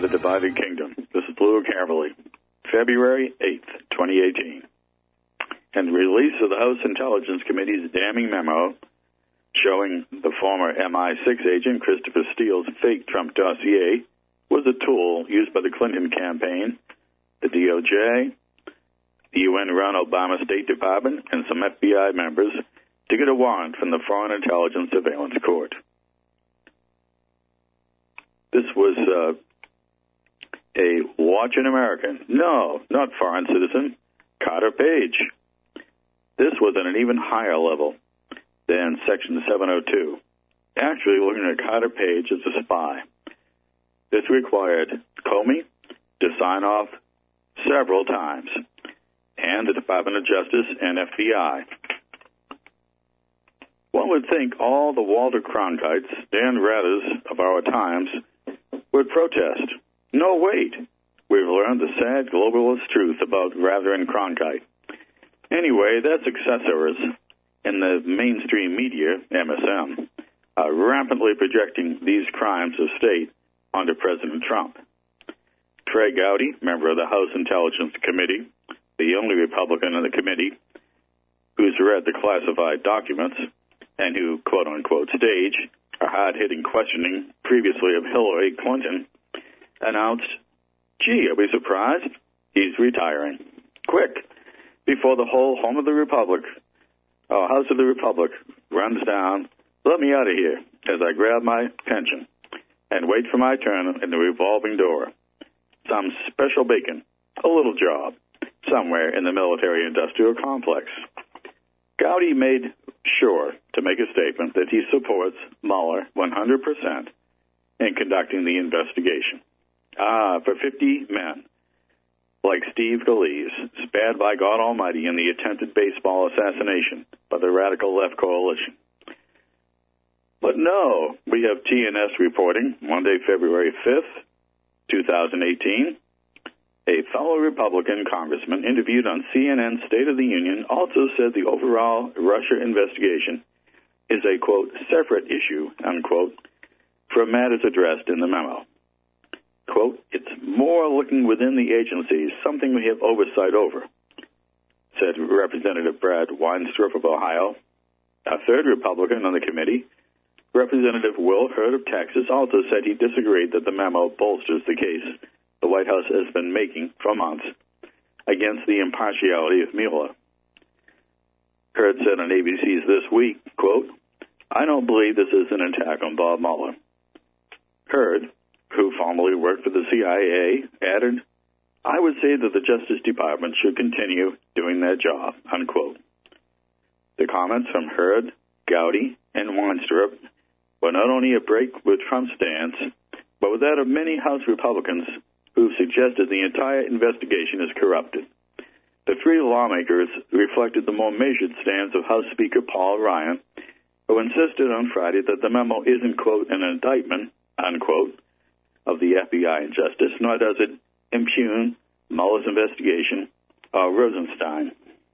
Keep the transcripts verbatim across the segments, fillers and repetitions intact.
the Divided Kingdom. This is Blue Cavalry, February eighth, twenty eighteen. And the release of the House Intelligence Committee's damning memo showing the former M I six agent Christopher Steele's fake Trump dossier was a tool used by the Clinton campaign, the D O J, the U N-run Obama State Department, and some F B I members to get a warrant from the Foreign Intelligence Surveillance Court. This was uh, a watching American, no, not foreign citizen, Carter Page. This was at an even higher level than Section seven oh two. Actually looking at Carter Page as a spy. This required Comey to sign off several times, and the Department of Justice and F B I. One would think all the Walter Cronkites, Dan Rathers of our times, would protest. No, wait. We've learned the sad globalist truth about Rather and Cronkite. Anyway, their successors in the mainstream media, M S M, are rampantly projecting these crimes of state onto President Trump. Trey Gowdy, member of the House Intelligence Committee, the only Republican in the committee who's read the classified documents and who, quote-unquote, stage a hard-hitting questioning previously of Hillary Clinton, announced, gee, are we surprised? He's retiring. Quick, before the whole home of the Republic, or House of the Republic, runs down, let me out of here as I grab my pension and wait for my turn in the revolving door. Some special bacon, a little job, somewhere in the military-industrial complex. Gowdy made sure to make a statement that he supports Mueller one hundred percent in conducting the investigation. Ah, for fifty men, like Steve Scalise, spared by God Almighty in the attempted baseball assassination by the radical left coalition. But no, we have T N S reporting, Monday, February fifth, two thousand eighteen, a fellow Republican congressman interviewed on C N N's State of the Union also said the overall Russia investigation is a, quote, separate issue, unquote, from matters addressed in the memo. Quote, it's more looking within the agencies, something we have oversight over, said Representative Brad Weinstrup of Ohio. A third Republican on the committee, Representative Will Hurd of Texas, also said he disagreed that the memo bolsters the case the White House has been making for months against the impartiality of Mueller. Hurd said on A B C's This Week, quote, I don't believe this is an attack on Bob Mueller. Hurd, who formerly worked for the C I A, added, I would say that the Justice Department should continue doing their job, unquote. The comments from Hurd, Gowdy, and Weinstrup were not only a break with Trump's stance, but with that of many House Republicans who suggested the entire investigation is corrupted. The three lawmakers reflected the more measured stance of House Speaker Paul Ryan, who insisted on Friday that the memo isn't, quote, an indictment, unquote, of the F B I and Justice, nor does it impugn Mueller's investigation or Rosenstein.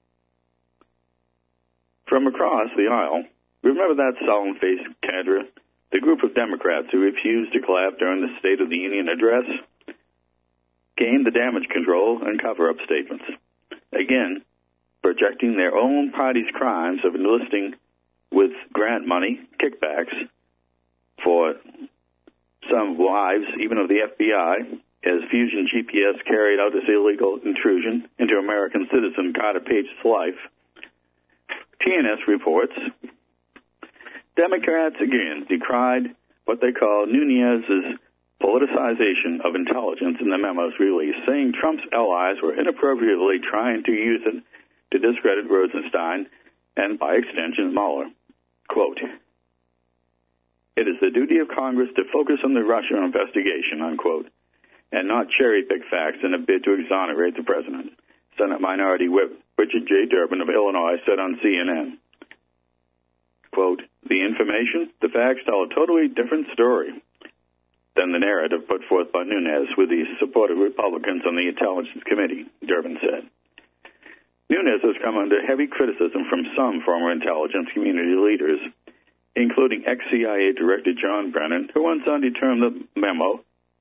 From across the aisle, remember that solemn-faced cadre, the group of Democrats who refused to clap during the State of the Union address, gained the damage control and cover-up statements, again projecting their own party's crimes of enlisting with grant money, kickbacks, for some wives, even of the F B I, as Fusion G P S carried out its illegal intrusion into American citizen Carter Page's life. T N S reports, Democrats again decried what they call Nunez's politicization of intelligence in the memo's release, saying Trump's allies were inappropriately trying to use it to discredit Rosenstein and, by extension, Mueller. Quote, it is the duty of Congress to focus on the Russia investigation, unquote, and not cherry-pick facts in a bid to exonerate the president, Senate Minority Whip Richard J. Durbin of Illinois said on C N N. Quote, the information, the facts tell a totally different story than the narrative put forth by Nunes with the support of Republicans on the Intelligence Committee, Durbin said. Nunes has come under heavy criticism from some former intelligence community leaders, including ex-C I A Director John Brennan, who on Sunday termed the memo,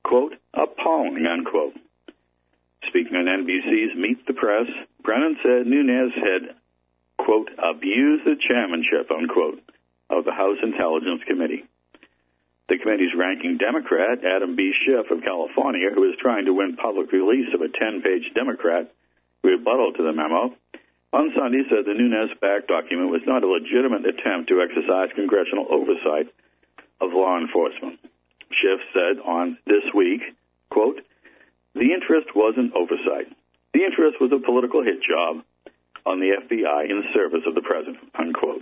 quote, appalling, unquote. Speaking on N B C's Meet the Press, Brennan said Nunes had, quote, abused the chairmanship, unquote, of the House Intelligence Committee. The committee's ranking Democrat, Adam B. Schiff of California, who is trying to win public release of a ten-page Democrat rebuttal to the memo, on Sunday said the Nunes-backed document was not a legitimate attempt to exercise congressional oversight of law enforcement. Schiff said on This Week, quote, the interest wasn't oversight. The interest was a political hit job on the F B I in service of the president, unquote.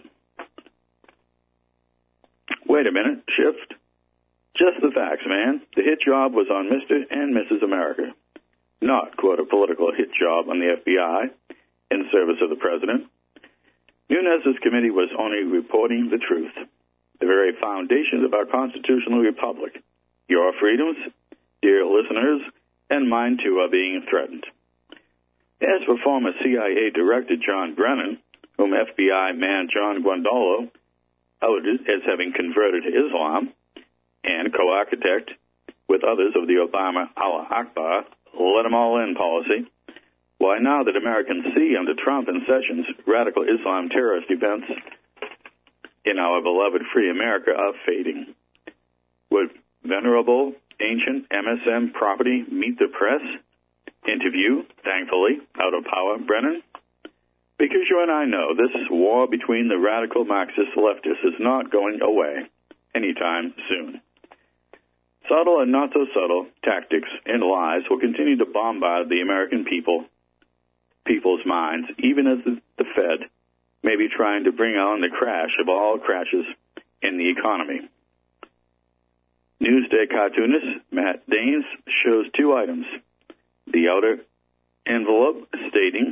Wait a minute, Schiff. Just the facts, man. The hit job was on Mister and Missus America, not, quote, a political hit job on the F B I in service of the president. Nunes' committee was only reporting the truth, the very foundations of our constitutional republic. Your freedoms, dear listeners, and mine too, are being threatened. As for former C I A Director John Brennan, whom F B I man John Guandolo outed as having converted to Islam, and co-architect with others of the Obama Allah Akbar, let them all in policy, why now that Americans see under Trump and Sessions radical Islam terrorist events in our beloved free America are fading. Would venerable ancient M S M property meet the press? Interview, thankfully, out of power, Brennan? Because you and I know this war between the radical Marxist leftists is not going away anytime soon. Subtle and not so subtle tactics and lies will continue to bombard the American people, people's minds, even as the, the Fed may be trying to bring on the crash of all crashes in the economy. Newsday cartoonist Matt Danes shows two items. The outer envelope stating,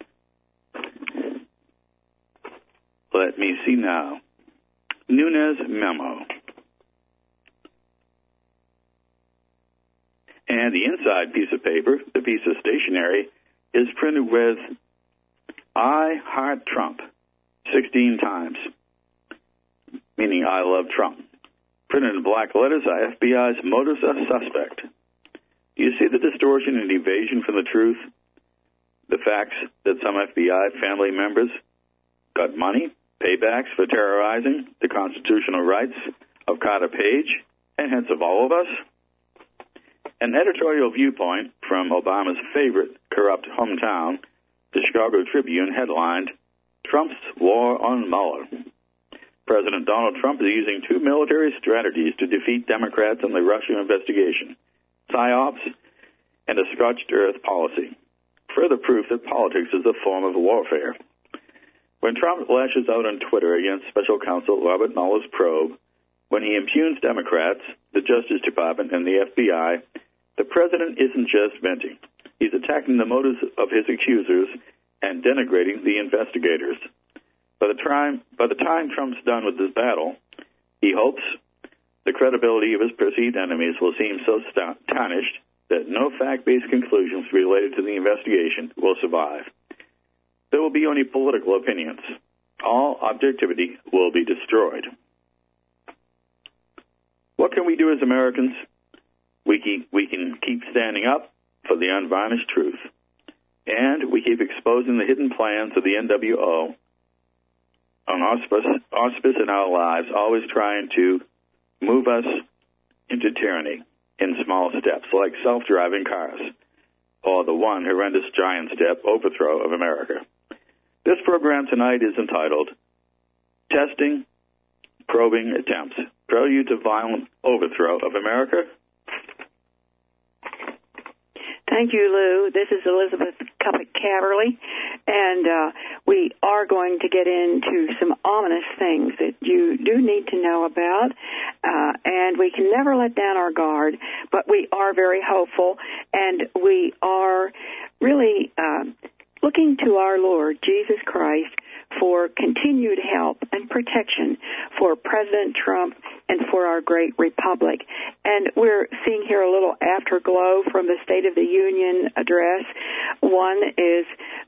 let me see now, Nunes memo. And the inside piece of paper, the piece of stationery, is printed with I heart Trump sixteen times, meaning I love Trump. Printed in black letters are F B I's modus suspect. You see the distortion and evasion from the truth? The facts that some F B I family members got money, paybacks for terrorizing the constitutional rights of Carter Page, and hence of all of us? An editorial viewpoint from Obama's favorite corrupt hometown, the Chicago Tribune, headlined, Trump's War on Mueller. President Donald Trump is using two military strategies to defeat Democrats in the Russia investigation, PSYOPs and a scorched earth policy. Further proof that politics is a form of warfare. When Trump lashes out on Twitter against Special Counsel Robert Mueller's probe, when he impugns Democrats, the Justice Department, and the F B I, the president isn't just venting. He's attacking the motives of his accusers and denigrating the investigators. By the time, by the time Trump's done with this battle, he hopes the credibility of his perceived enemies will seem so tarnished that no fact-based conclusions related to the investigation will survive. There will be only political opinions. All objectivity will be destroyed. What can we do as Americans? We keep, we can keep standing up for the unvarnished truth. And we keep exposing the hidden plans of the N W O on auspice, auspice in our lives, always trying to move us into tyranny in small steps, like self-driving cars, or the one horrendous giant step, overthrow of America. This program tonight is entitled Testing Probing Attempts, Prelude to Violent Overthrow of America. Thank you, Lou. This is Elizabeth Cupick-Caverly, and uh, we are going to get into some ominous things that you do need to know about, uh, and we can never let down our guard, but we are very hopeful, and we are really uh, looking to our Lord Jesus Christ for continued help and protection for President Trump and for our great republic. And we're seeing here a little afterglow from the State of the Union address. One is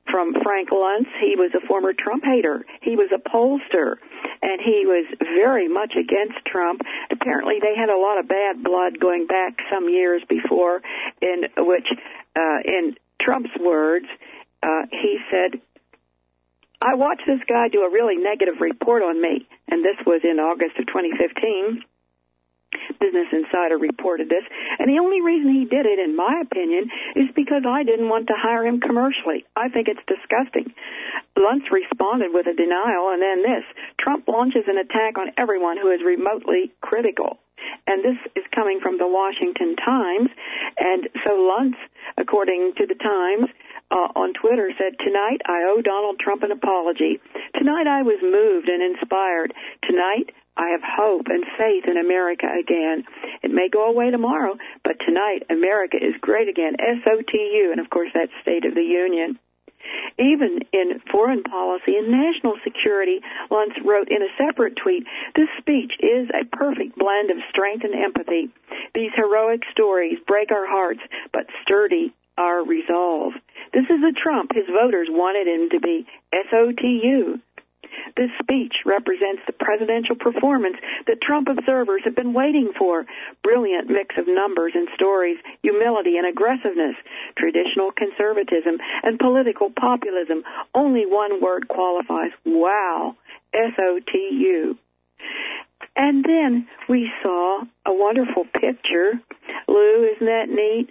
from Frank Luntz. He was a former Trump hater. He was a pollster, and he was very much against Trump. Apparently, they had a lot of bad blood going back some years before, in which, uh, in Trump's words, uh, he said, I watched this guy do a really negative report on me, and this was in August of twenty fifteen. Business Insider reported this, and the only reason he did it, in my opinion, is because I didn't want to hire him commercially. I think it's disgusting. Luntz responded with a denial, and then this. Trump launches an attack on everyone who is remotely critical. And this is coming from the Washington Times. And so Luntz, according to the Times, uh, on Twitter said, tonight I owe Donald Trump an apology. Tonight I was moved and inspired. Tonight I have hope and faith in America again. It may go away tomorrow, but tonight America is great again. S O T U, and of course that's State of the Union. Even in foreign policy and national security, Luntz wrote in a separate tweet, this speech is a perfect blend of strength and empathy. These heroic stories break our hearts, but sturdy our resolve. This is the Trump his voters wanted him to be. S O T U. This speech represents the presidential performance that Trump observers have been waiting for. Brilliant mix of numbers and stories, humility and aggressiveness, traditional conservatism, and political populism. Only one word qualifies. Wow. S O T U. And then we saw a wonderful picture. Lou, isn't that neat?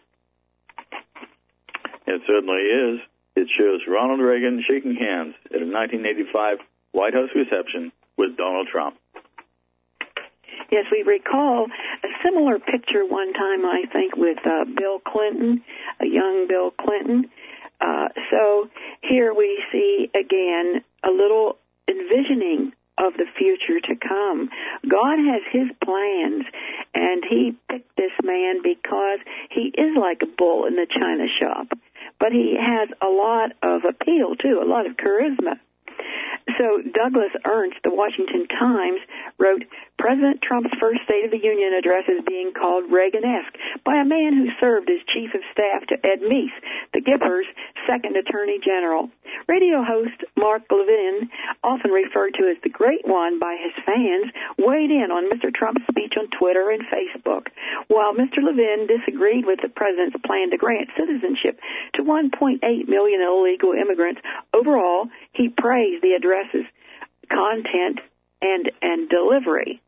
It certainly is. It shows Ronald Reagan shaking hands at a nineteen eighty-five White House reception with Donald Trump. Yes, we recall a similar picture one time, I think, with uh, Bill Clinton, a young Bill Clinton. Uh, so here we see, again, a little envisioning of the future to come. God has his plans, and he picked this man because he is like a bull in the china shop. But he has a lot of appeal, too, a lot of charisma. So Douglas Ernst, the Washington Times, wrote, President Trump's first State of the Union address is being called Reagan-esque by a man who served as chief of staff to Ed Meese, the Gippers' second attorney general. Radio host Mark Levin, often referred to as the Great One by his fans, weighed in on Mister Trump's speech on Twitter and Facebook. While Mister Levin disagreed with the president's plan to grant citizenship to one point eight million illegal immigrants, overall, he praised the address's content and, and delivery.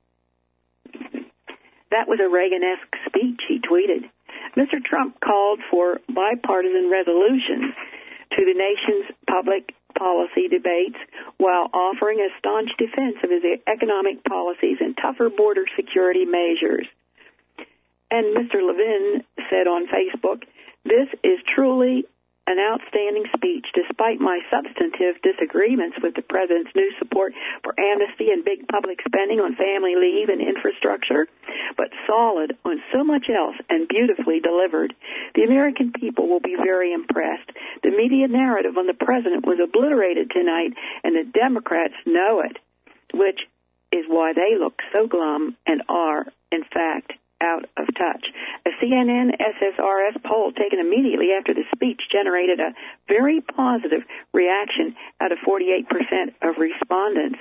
That was a Reagan-esque speech, he tweeted. Mister Trump called for bipartisan resolutions to the nation's public policy debates while offering a staunch defense of his economic policies and tougher border security measures. And Mister Levin said on Facebook, this is truly an outstanding speech, despite my substantive disagreements with the president's new support for amnesty and big public spending on family leave and infrastructure, but solid on so much else and beautifully delivered. The American people will be very impressed. The media narrative on the president was obliterated tonight, and the Democrats know it, which is why they look so glum and are, in fact, out of touch. A C N N S S R S poll taken immediately after the speech generated a very positive reaction out of forty-eight percent of respondents.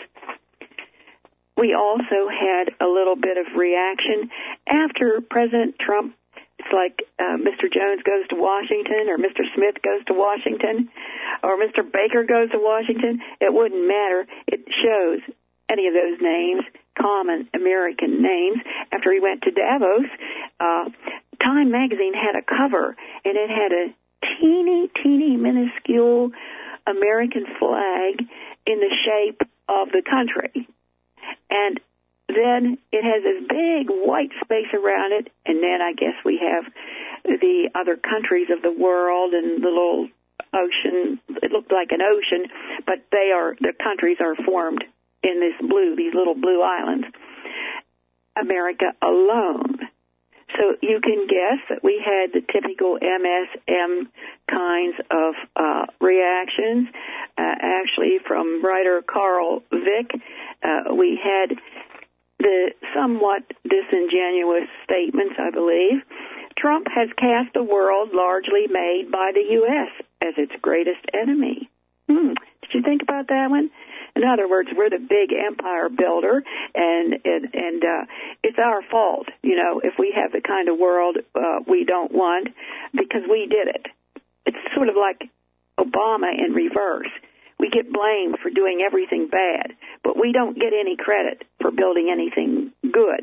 We also had a little bit of reaction after President Trump. It's like uh, Mister Jones goes to Washington, or Mister Smith goes to Washington, or Mister Baker goes to Washington. It wouldn't matter. It shows any of those names, common American names. After he went to Davos, uh, Time magazine had a cover, and it had a teeny, teeny, minuscule American flag in the shape of the country. And then it has this big white space around it, and then I guess we have the other countries of the world and the little ocean. It looked like an ocean, but they are, the countries are formed in this blue, these little blue islands. America alone. So you can guess that we had the typical M S M kinds of uh, reactions. Uh, actually, from writer Carl Vick, uh, we had the somewhat disingenuous statements, I believe. Trump has cast a world largely made by the U S as its greatest enemy. Hmm. Did you think about that one? In other words, we're the big empire builder, and and, and uh, it's our fault, you know, if we have the kind of world uh, we don't want, because we did it. It's sort of like Obama in reverse. We get blamed for doing everything bad, but we don't get any credit for building anything good.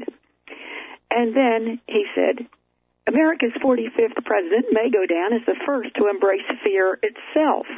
And then he said, America's forty-fifth president may go down as the first to embrace fear itself.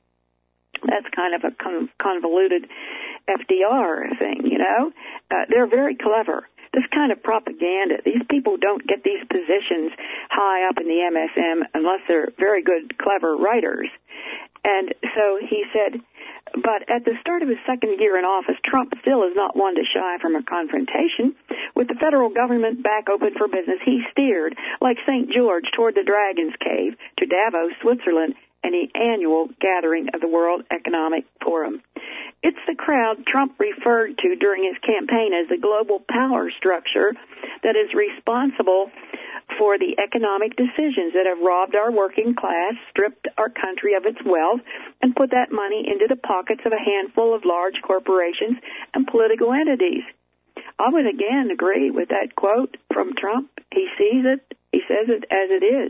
That's kind of a convoluted F D R thing, you know. Uh, they're very clever. This kind of propaganda, these people don't get these positions high up in the M S M unless they're very good, clever writers. And so he said, but at the start of his second year in office, Trump still is not one to shy from a confrontation. With the federal government back open for business, he steered, like Saint George, toward the Dragon's Cave to Davos, Switzerland, and the annual gathering of the World Economic Forum. It's the crowd Trump referred to during his campaign as the global power structure that is responsible for the economic decisions that have robbed our working class, stripped our country of its wealth, and put that money into the pockets of a handful of large corporations and political entities. I would again agree with that quote from Trump. He sees it, he says it as it is.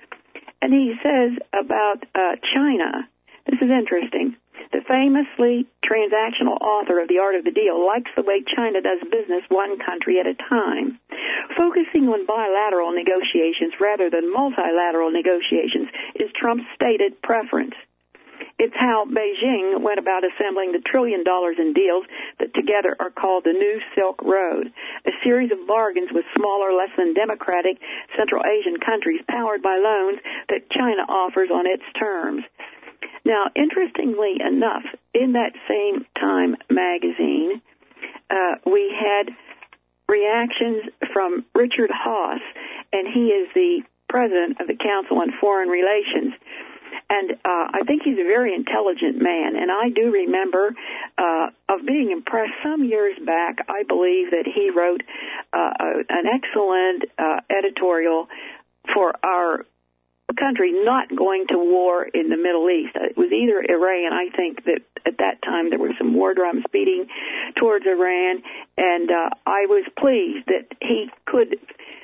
And he says about uh, China, this is interesting, the famously transactional author of The Art of the Deal likes the way China does business one country at a time. Focusing on bilateral negotiations rather than multilateral negotiations is Trump's stated preference. It's how Beijing went about assembling the trillion dollars in deals that together are called the New Silk Road, a series of bargains with smaller, less than democratic Central Asian countries powered by loans that China offers on its terms. Now, interestingly enough, in that same Time magazine, uh, we had reactions from Richard Haass, and he is the president of the Council on Foreign Relations. And uh, I think he's a very intelligent man, and I do remember uh, of being impressed some years back. I believe that he wrote uh, an excellent uh, editorial for our country not going to war in the Middle East. It was either Iran. I think that at that time there were some war drums beating towards Iran, and uh, I was pleased that he could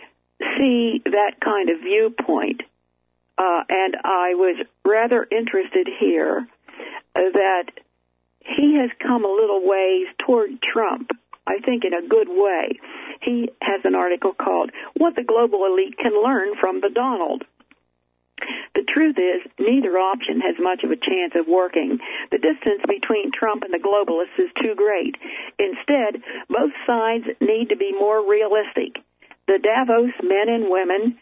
see that kind of viewpoint. Uh, and I was rather interested here uh, that he has come a little ways toward Trump, I think in a good way. He has an article called What the Global Elite Can Learn from the Donald. The truth is, neither option has much of a chance of working. The distance between Trump and the globalists is too great. Instead, both sides need to be more realistic. The Davos men and women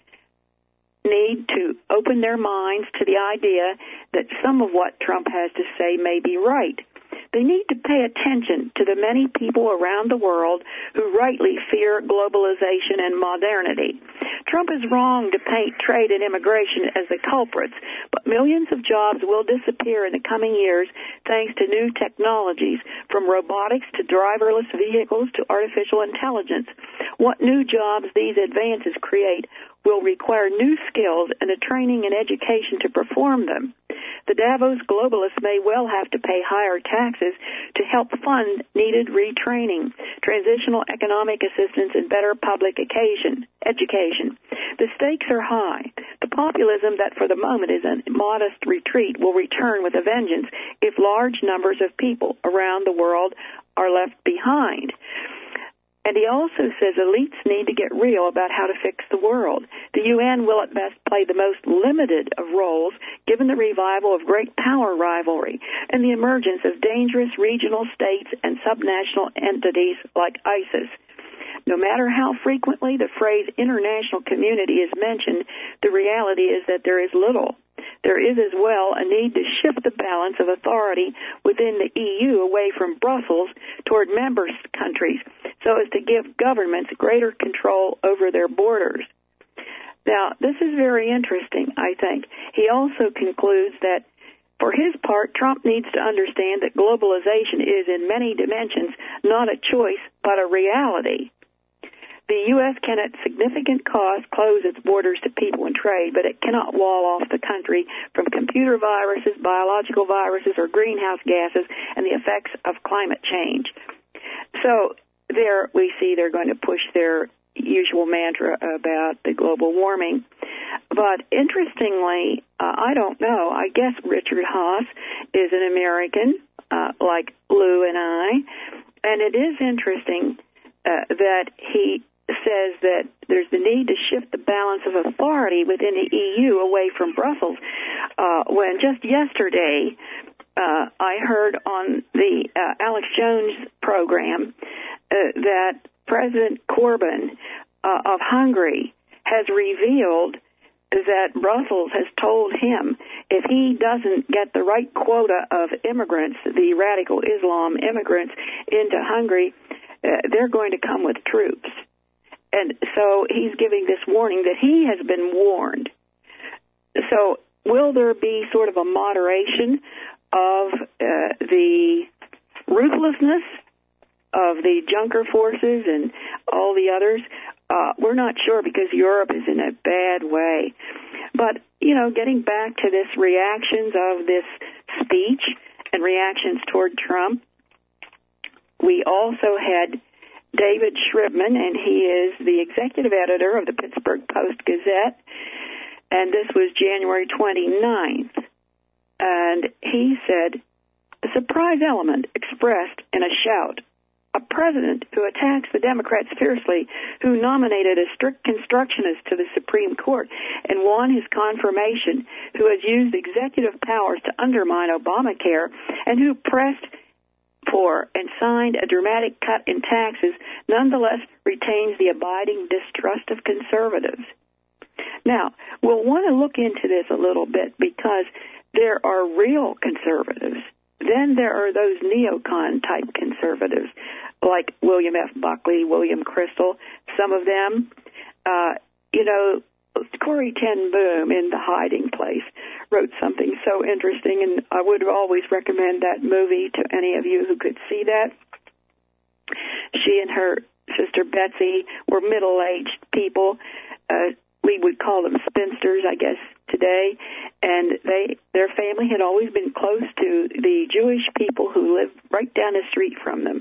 need to open their minds to the idea that some of what Trump has to say may be right. They need to pay attention to the many people around the world who rightly fear globalization and modernity. Trump is wrong to paint trade and immigration as the culprits, but millions of jobs will disappear in the coming years thanks to new technologies, from robotics to driverless vehicles to artificial intelligence. What new jobs these advances create will require new skills and a training and education to perform them. The Davos globalists may well have to pay higher taxes to help fund needed retraining, transitional economic assistance, and better public occasion, education. The stakes are high. The populism that for the moment is a modest retreat will return with a vengeance if large numbers of people around the world are left behind. And he also says elites need to get real about how to fix the world. The U N will at best play the most limited of roles given the revival of great power rivalry and the emergence of dangerous regional states and subnational entities like ISIS. No matter how frequently the phrase international community is mentioned, the reality is that there is little. There is as well a need to shift the balance of authority within the E U away from Brussels toward member countries so as to give governments greater control over their borders. Now, this is very interesting, I think. He also concludes that for his part, Trump needs to understand that globalization is in many dimensions not a choice but a reality. The U S can at significant cost close its borders to people and trade, but it cannot wall off the country from computer viruses, biological viruses, or greenhouse gases and the effects of climate change. So there we see they're going to push their usual mantra about the global warming. But interestingly, uh, I don't know, I guess Richard Haass is an American, uh, like Lou and I, and it is interesting uh, that he says that there's the need to shift the balance of authority within the E U away from Brussels, uh, when just yesterday uh, I heard on the uh, Alex Jones program uh, that President Corbyn uh, of Hungary has revealed that Brussels has told him if he doesn't get the right quota of immigrants, the radical Islam immigrants, into Hungary, uh, they're going to come with troops. And so he's giving this warning that he has been warned. So will there be sort of a moderation of uh, the ruthlessness of the Junker forces and all the others? Uh, we're not sure because Europe is in a bad way. But, you know, getting back to this reactions of this speech and reactions toward Trump, we also had David Shribman, and he is the executive editor of the Pittsburgh Post-Gazette, and this was January twenty-ninth. And he said, a surprise element expressed in a shout. A president who attacks the Democrats fiercely, who nominated a strict constructionist to the Supreme Court and won his confirmation, who has used executive powers to undermine Obamacare, and who pressed for and signed a dramatic cut in taxes, nonetheless retains the abiding distrust of conservatives. Now, we'll want to look into this a little bit because there are real conservatives. Then there are those neocon-type conservatives like William F. Buckley, William Kristol, some of them. Uh, you know, Corrie ten Boom in The Hiding Place wrote something so interesting, and I would always recommend that movie to any of you who could see that. She and her sister Betsy were middle-aged people. Uh, we would call them spinsters, I guess, today. And they, their family had always been close to the Jewish people who lived right down the street from them.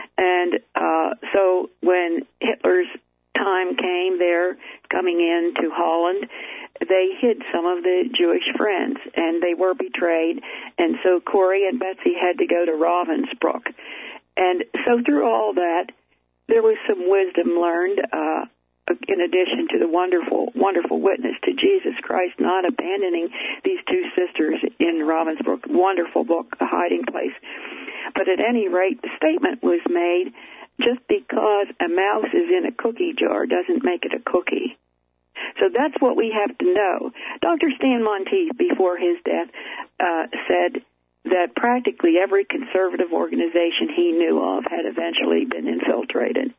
And uh, so when Hitler's time came there, coming into Holland, they hid some of the Jewish friends, and they were betrayed. And so Corrie and Betsy had to go to Ravensbrück. And so through all that, there was some wisdom learned, uh, in addition to the wonderful, wonderful witness to Jesus Christ, not abandoning these two sisters in Ravensbrück. Wonderful book, The Hiding Place. But at any rate, the statement was made, just because a mouse is in a cookie jar doesn't make it a cookie. So that's what we have to know. Doctor Stan Monteith, before his death, uh, said that practically every conservative organization he knew of had eventually been infiltrated.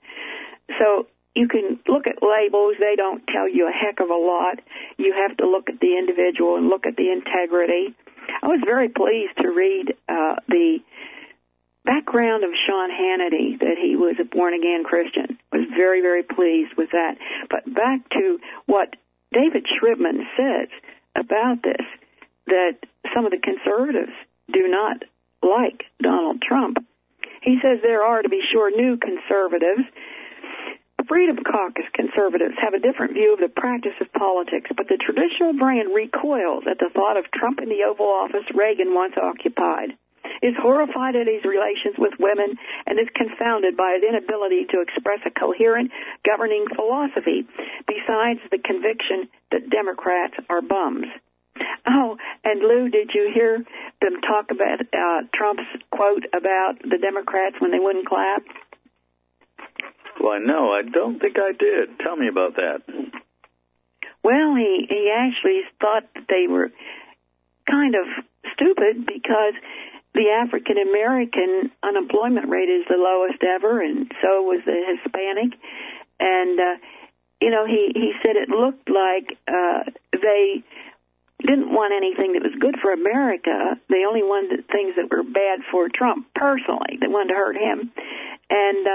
So you can look at labels. They don't tell you a heck of a lot. You have to look at the individual and look at the integrity. I was very pleased to read uh, the background of Sean Hannity, that he was a born-again Christian. I was very, very pleased with that. But back to what David Shribman says about this, that some of the conservatives do not like Donald Trump. He says there are, to be sure, new conservatives. Freedom Caucus conservatives have a different view of the practice of politics, but the traditional brain recoils at the thought of Trump in the Oval Office Reagan once occupied, is horrified at his relations with women, and is confounded by his inability to express a coherent governing philosophy, besides the conviction that Democrats are bums. Oh, and Lou, did you hear them talk about uh, Trump's quote about the Democrats when they wouldn't clap? Well, no, I don't think I did. Tell me about that. Well, he, he actually thought that they were kind of stupid because the African-American unemployment rate is the lowest ever, and so was the Hispanic. And, uh, you know, he, he said it looked like uh, they didn't want anything that was good for America. They only wanted things that were bad for Trump personally. They wanted to hurt him. And uh,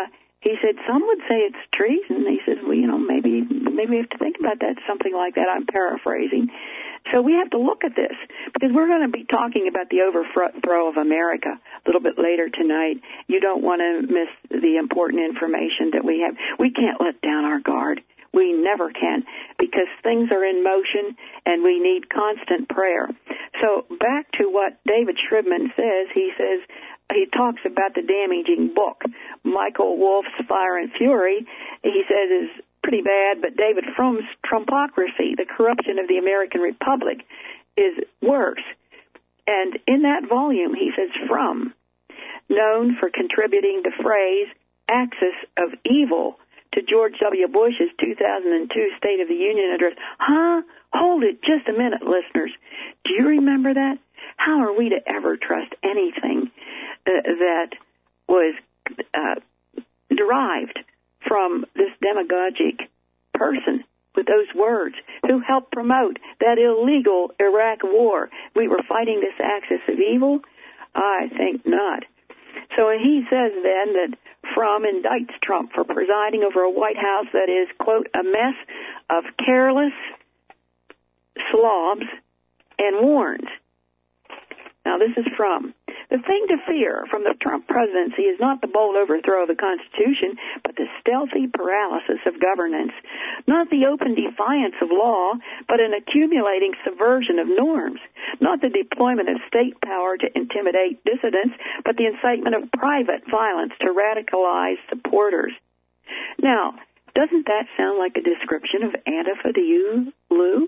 He said, some would say it's treason. He said, well, you know, maybe maybe we have to think about that, something like that. I'm paraphrasing. So we have to look at this, because we're going to be talking about the overthrow of America a little bit later tonight. You don't want to miss the important information that we have. We can't let down our guard. We never can, because things are in motion and we need constant prayer. So back to what David Shribman says, he says, he talks about the damaging book. Michael Wolff's Fire and Fury, he says, is pretty bad, but David Fromm's Trumpocracy, the corruption of the American Republic, is worse. And in that volume, he says, Fromm, known for contributing the phrase axis of evil to George W. Bush's two thousand two State of the Union address. Huh? Hold it just a minute, listeners. Do you remember that? How are we to ever trust anything uh, that was uh, derived from this demagogic person with those words, who helped promote that illegal Iraq war? We were fighting this axis of evil? I think not. So he says then that Fromm indicts Trump for presiding over a White House that is, quote, a mess of careless slobs, and warns. Now, this is Fromm. The thing to fear from the Trump presidency is not the bold overthrow of the Constitution, but the stealthy paralysis of governance. Not the open defiance of law, but an accumulating subversion of norms. Not the deployment of state power to intimidate dissidents, but the incitement of private violence to radicalize supporters. Now, doesn't that sound like a description of Antifa to you, Lou?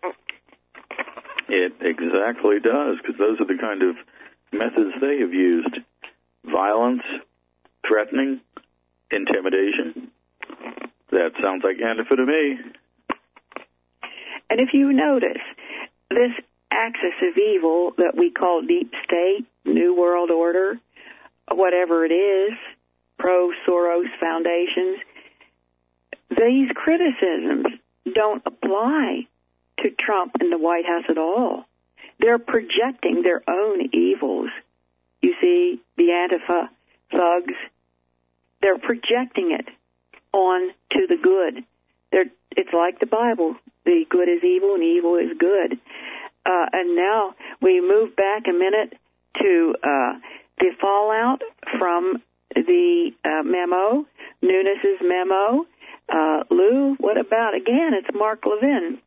It exactly does, because those are the kind of methods they have used. Violence, threatening, intimidation. That sounds like Antifa to me. And if you notice, this axis of evil that we call deep state, New World Order, whatever it is, pro-Soros foundations, these criticisms don't apply to Trump and the White House at all. They're projecting their own evils. You see, the Antifa thugs, they're projecting it on to the good. They're, it's like the Bible. The good is evil and evil is good. Uh, and now we move back a minute to uh, the fallout from the uh, memo, Nunes's memo. Uh, Lou, what about, again, it's Mark Levin.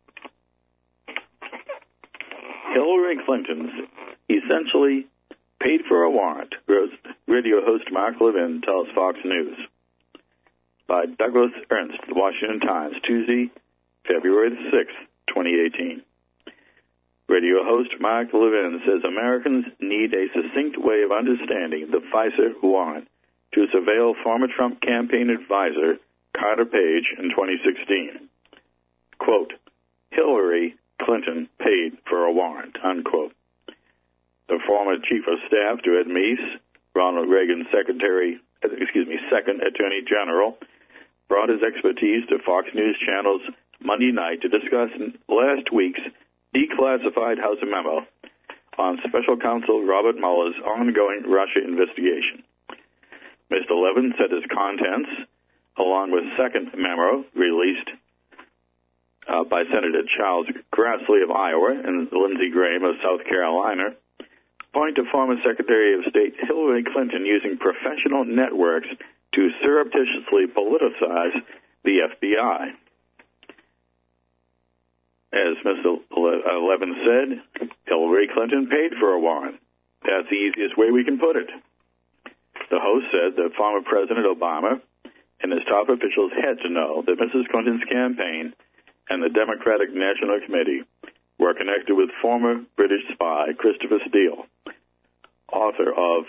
Hillary Clinton's essentially paid for a warrant, radio host Mark Levin tells Fox News. By Douglas Ernst, The Washington Times, Tuesday, February the sixth, twenty eighteen. Radio host Mark Levin says Americans need a succinct way of understanding the FISA warrant to surveil former Trump campaign advisor Carter Page in twenty sixteen. Quote, Hillary Clinton paid for a warrant, unquote. The former chief of staff to Ed Meese, Ronald Reagan's secretary, excuse me, second attorney general, brought his expertise to Fox News Channel's Monday night to discuss last week's declassified House memo on special counsel Robert Mueller's ongoing Russia investigation. Mister Levin said his contents, along with second memo released Uh, by Senator Charles Grassley of Iowa and Lindsey Graham of South Carolina, point to former Secretary of State Hillary Clinton using professional networks to surreptitiously politicize the F B I. As Mister Levin said, Hillary Clinton paid for a warrant. That's the easiest way we can put it. The host said that former President Obama and his top officials had to know that Missus Clinton's campaign and the Democratic National Committee were connected with former British spy Christopher Steele, author of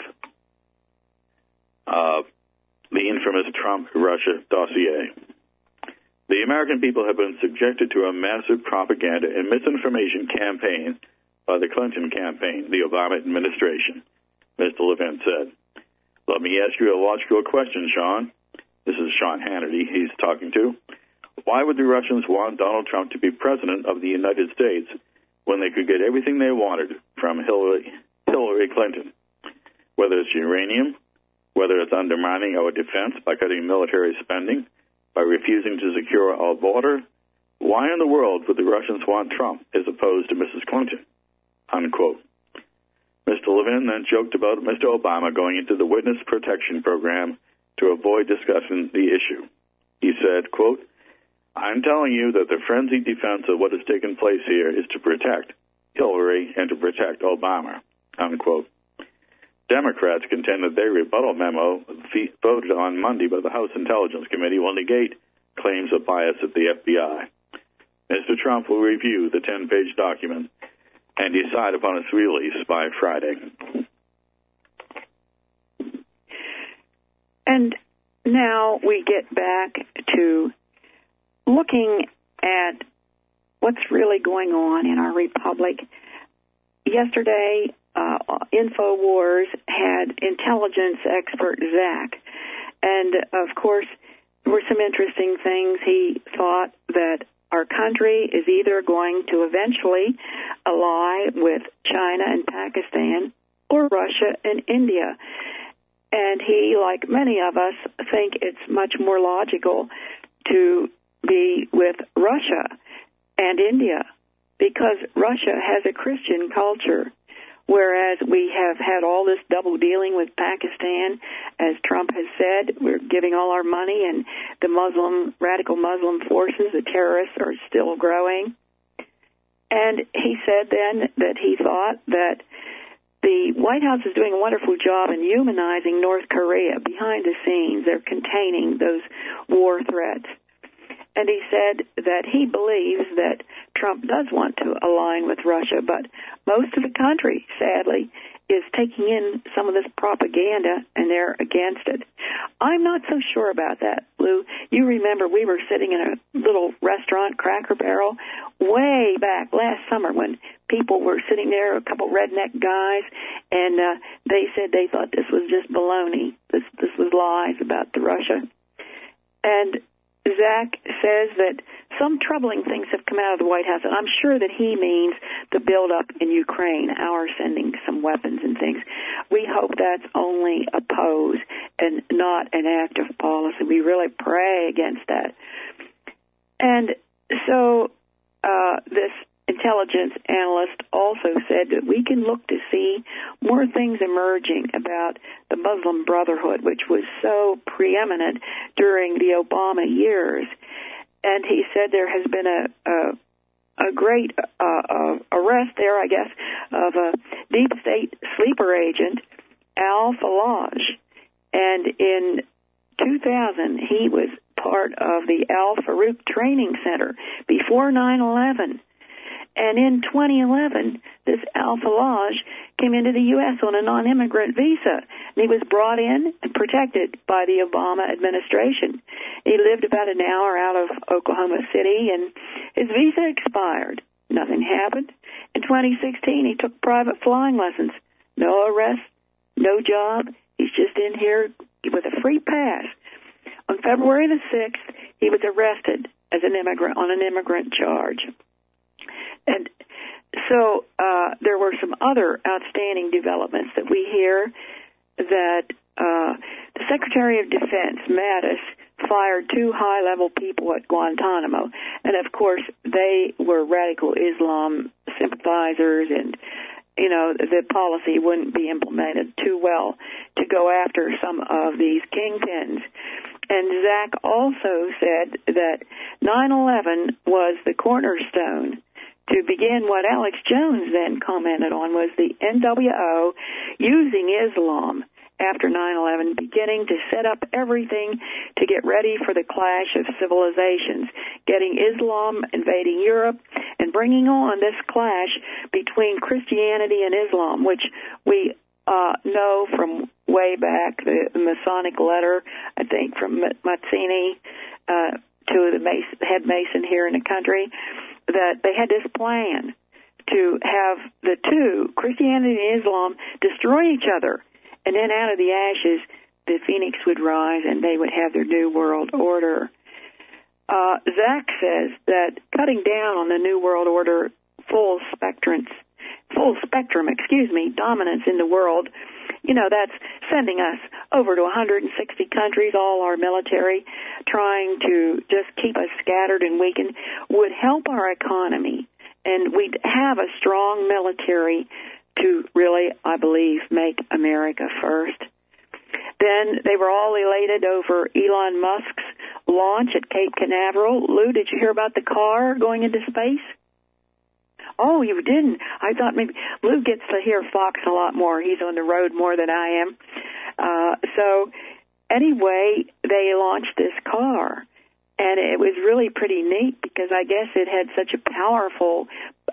uh, the infamous Trump-Russia dossier. The American people have been subjected to a massive propaganda and misinformation campaign by the Clinton campaign, the Obama administration, Mister Levin said. Let me ask you a logical question, Sean. This is Sean Hannity he's talking to. Why would the Russians want Donald Trump to be president of the United States when they could get everything they wanted from Hillary, Hillary Clinton, whether it's uranium, whether it's undermining our defense by cutting military spending, by refusing to secure our border. Why in the world would the Russians want Trump as opposed to Missus Clinton? Unquote. Mister Levin then joked about Mister Obama going into the witness protection program to avoid discussing the issue. He said, quote, I'm telling you that the frenzied defense of what has taken place here is to protect Hillary and to protect Obama, unquote. Democrats contend that their rebuttal memo voted on Monday by the House Intelligence Committee will negate claims of bias at the F B I. Mister Trump will review the ten-page document and decide upon its release by Friday. And now we get back to looking at what's really going on in our republic. Yesterday, uh, InfoWars had intelligence expert Zach, and of course, there were some interesting things. He thought that our country is either going to eventually ally with China and Pakistan or Russia and India. And he, like many of us, think it's much more logical to be with Russia and India because Russia has a Christian culture, whereas we have had all this double dealing with Pakistan. As Trump has said, we're giving all our money, and the Muslim, radical Muslim forces, the terrorists, are still growing. And he said then that he thought that the White House is doing a wonderful job in humanizing North Korea behind the scenes. They're containing those war threats. And he said that he believes that Trump does want to align with Russia, but most of the country, sadly, is taking in some of this propaganda, and they're against it. I'm not so sure about that, Lou. You remember we were sitting in a little restaurant, Cracker Barrel, way back last summer when people were sitting there, a couple redneck guys, and uh, they said they thought this was just baloney. This, this was lies about the Russia. And Zach says that some troubling things have come out of the White House, and I'm sure that he means the buildup in Ukraine, our sending some weapons and things. We hope that's only a pose and not an active policy. We really pray against that. And so uh, this intelligence analyst also said that we can look to see more things emerging about the Muslim Brotherhood, which was so preeminent during the Obama years. And he said there has been a a, a great uh, uh, arrest there, I guess, of a deep state sleeper agent, Al-Falaj. And in two thousand, he was part of the Al-Farouk Training Center before nine eleven. And in twenty eleven, this Al-Falaj came into the U S on a non-immigrant visa. And he was brought in and protected by the Obama administration. He lived about an hour out of Oklahoma City, and his visa expired. Nothing happened. In twenty sixteen, he took private flying lessons. No arrest, no job. He's just in here with a free pass. On February the sixth, he was arrested as an immigrant on an immigrant charge. And so uh, there were some other outstanding developments that we hear that uh, the Secretary of Defense, Mattis, fired two high-level people at Guantanamo. And, of course, they were radical Islam sympathizers, and, you know, the policy wouldn't be implemented too well to go after some of these kingpins. And Zach also said that nine eleven was the cornerstone to begin what Alex Jones then commented on was the N W O using Islam after nine eleven, beginning to set up everything to get ready for the clash of civilizations, getting Islam invading Europe and bringing on this clash between Christianity and Islam, which we uh, know from way back, the, the Masonic letter, I think, from Mazzini uh, to the Mason, head Mason here in the country, that they had this plan to have the two, Christianity and Islam, destroy each other. And then out of the ashes, the phoenix would rise and they would have their new world order. Uh, Zach says that cutting down on the new world order full spectrum full spectrum, excuse me, dominance in the world, you know, that's sending us over to one hundred sixty countries, all our military, trying to just keep us scattered and weakened, would help our economy. And we'd have a strong military to really, I believe, make America first. Then they were all elated over Elon Musk's launch at Cape Canaveral. Lou, did you hear about the car going into space? Oh, you didn't. I thought maybe Lou gets to hear Fox a lot more. He's on the road more than I am. Uh, so anyway, they launched this car, and it was really pretty neat because I guess it had such a powerful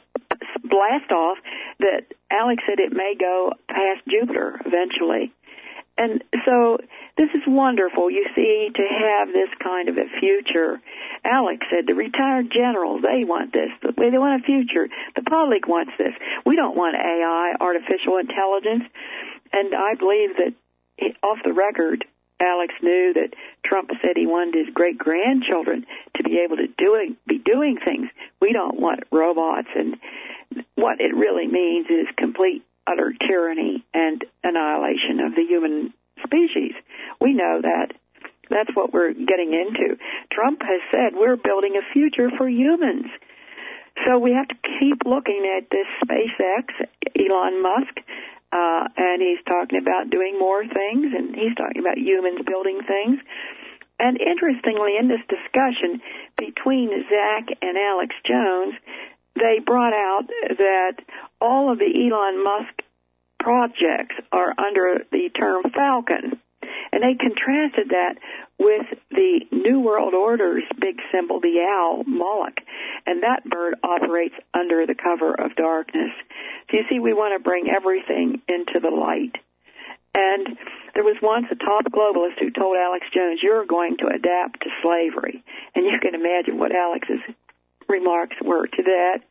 blast off that Alex said it may go past Jupiter eventually. And so this is wonderful, you see, to have this kind of a future. Alex said the retired generals, they want this. They want a future. The public wants this. We don't want A I, artificial intelligence. And I believe that off the record, Alex knew that Trump said he wanted his great-grandchildren to be able to do it, be doing things. We don't want robots. And what it really means is complete utter tyranny and annihilation of the human species. We know that. That's what we're getting into. Trump has said we're building a future for humans. So we have to keep looking at this SpaceX, Elon Musk, uh, and he's talking about doing more things, and he's talking about humans building things. And interestingly, in this discussion between Zach and Alex Jones, they brought out that all of the Elon Musk projects are under the term Falcon. And they contrasted that with the New World Order's big symbol, the owl, Moloch. And that bird operates under the cover of darkness. So you see, we want to bring everything into the light. And there was once a top globalist who told Alex Jones, you're going to adapt to slavery. And you can imagine what Alex's remarks were to that.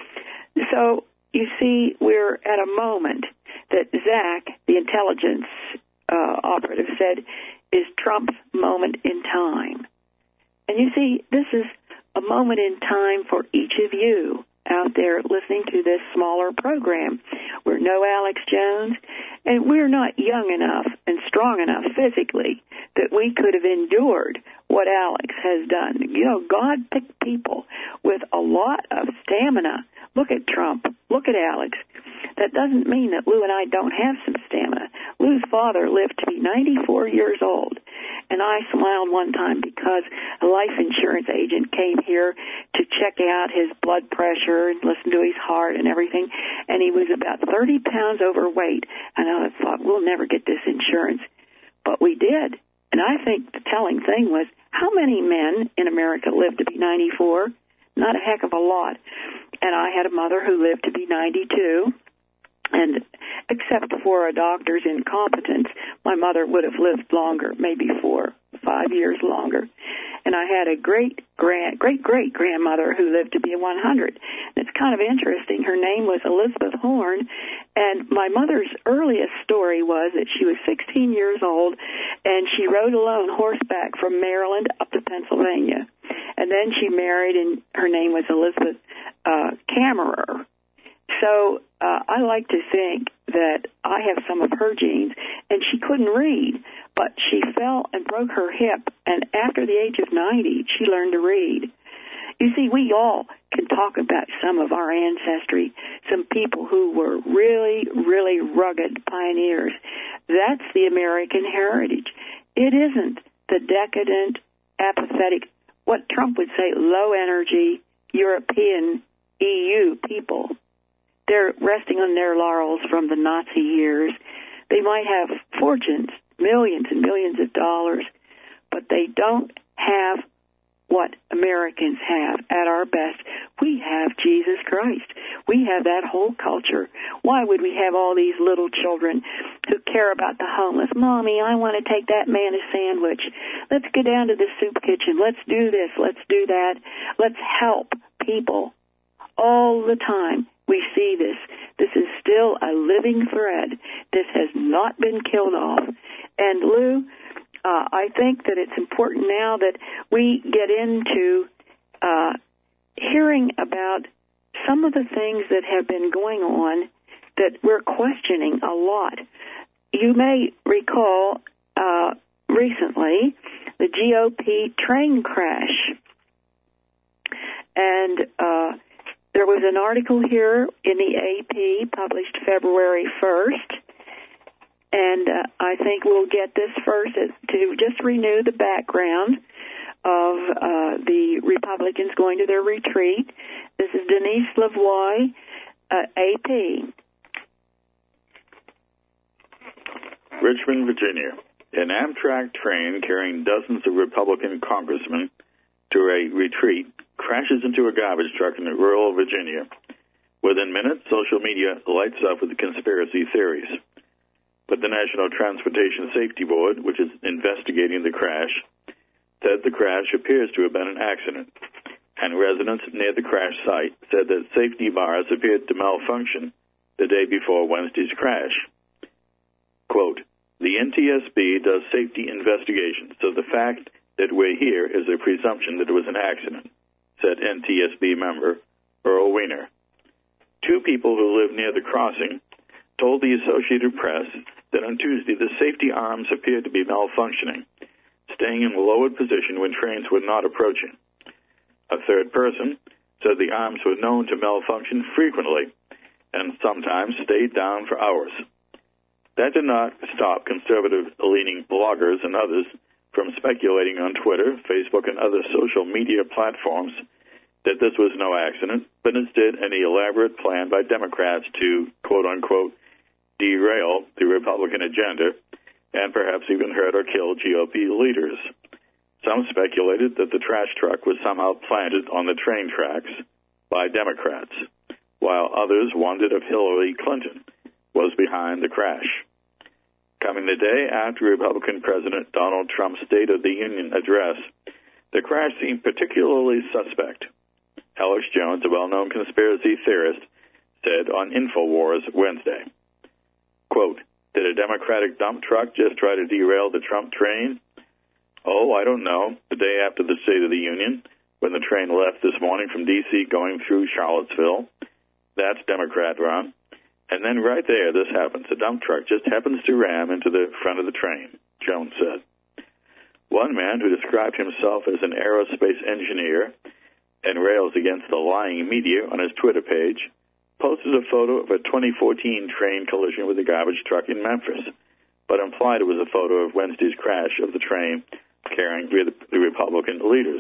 So you see, we're at a moment that Zach, the intelligence uh, operative, said is Trump's moment in time. And you see, this is a moment in time for each of you out there listening to this smaller program. We're no Alex Jones, and we're not young enough and strong enough physically that we could have endured what Alex has done. You know, God picked people with a lot of stamina. Look at Trump. Look at Alex. That doesn't mean that Lou and I don't have some stamina. Lou's father lived to be ninety-four years old, and I smiled one time because a life insurance agent came here to check out his blood pressure and listen to his heart and everything, and he was about thirty pounds overweight, and I thought, we'll never get this insurance. But we did, and I think the telling thing was, how many men in America live to be ninety-four? Not a heck of a lot. And I had a mother who lived to be ninety-two. And except for a doctor's incompetence, my mother would have lived longer, maybe four, five years longer. And I had a great grand, great great grandmother who lived to be one hundred. And it's kind of interesting. Her name was Elizabeth Horn, and my mother's earliest story was that she was sixteen years old, and she rode alone horseback from Maryland up to Pennsylvania. And then she married, and her name was Elizabeth uh, Kammerer. So uh, I like to think that I have some of her genes, and she couldn't read, but she fell and broke her hip, and after the age of ninety, she learned to read. You see, we all can talk about some of our ancestry, some people who were really, really rugged pioneers. That's the American heritage. It isn't the decadent, apathetic, what Trump would say, low-energy European E U people. They're resting on their laurels from the Nazi years. They might have fortunes, millions and millions of dollars, but they don't have what Americans have at our best. We have Jesus Christ. We have that whole culture. Why would we have all these little children who care about the homeless? Mommy, I want to take that man a sandwich. Let's go down to the soup kitchen. Let's do this. Let's do that. Let's help people all the time. We see this. This is still a living thread. This has not been killed off. And Lou, uh, I think that it's important now that we get into uh, hearing about some of the things that have been going on that we're questioning a lot. You may recall uh, recently the G O P train crash. And uh, there was an article here in the A P published February first. And uh, I think we'll get this first to just renew the background of uh, the Republicans going to their retreat. This is Denise Lavoie, uh, A P. Richmond, Virginia. An Amtrak train carrying dozens of Republican congressmen to a retreat crashes into a garbage truck in rural Virginia. Within minutes, social media lights up with conspiracy theories. But the National Transportation Safety Board, which is investigating the crash, said the crash appears to have been an accident, and residents near the crash site said that safety bars appeared to malfunction the day before Wednesday's crash. Quote, the N T S B does safety investigations, so the fact that we're here is a presumption that it was an accident, said N T S B member Earl Weiner. Two people who live near the crossing told the Associated Press that on Tuesday the safety arms appeared to be malfunctioning, staying in a lowered position when trains were not approaching. A third person said the arms were known to malfunction frequently and sometimes stayed down for hours. That did not stop conservative-leaning bloggers and others from speculating on Twitter, Facebook, and other social media platforms that this was no accident, but instead an elaborate plan by Democrats to, quote-unquote, derail the Republican agenda and perhaps even hurt or kill G O P leaders. Some speculated that the trash truck was somehow planted on the train tracks by Democrats, while others wondered if Hillary Clinton was behind the crash. Coming the day after Republican President Donald Trump's State of the Union address, the crash seemed particularly suspect. Alex Jones, a well-known conspiracy theorist, said on InfoWars Wednesday, quote, did a Democratic dump truck just try to derail the Trump train? Oh, I don't know. The day after the State of the Union, when the train left this morning from D C going through Charlottesville. That's Democrat-run. And then right there, this happens. A dump truck just happens to ram into the front of the train, Jones said. One man who described himself as an aerospace engineer and rails against the lying media on his Twitter page posted a photo of a twenty fourteen train collision with a garbage truck in Memphis, but implied it was a photo of Wednesday's crash of the train carrying the Republican leaders.